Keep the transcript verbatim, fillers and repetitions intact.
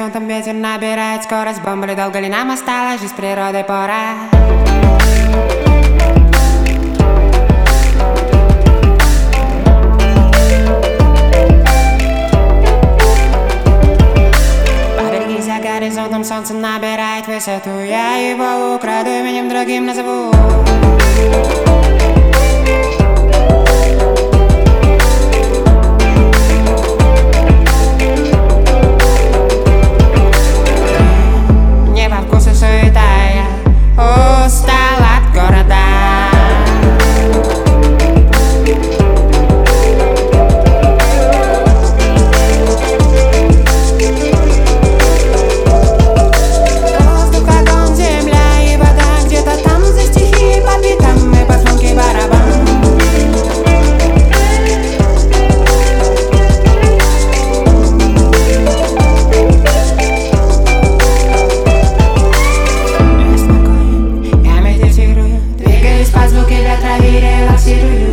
горизонтом ветер набирает скорость. Бомбали, долго ли нам осталось, жизнь природы пора. Побеги за горизонтом, солнце набирает высоту. Я его украду, именем другим назову. Двигаясь по звуке ветра и релаксирую.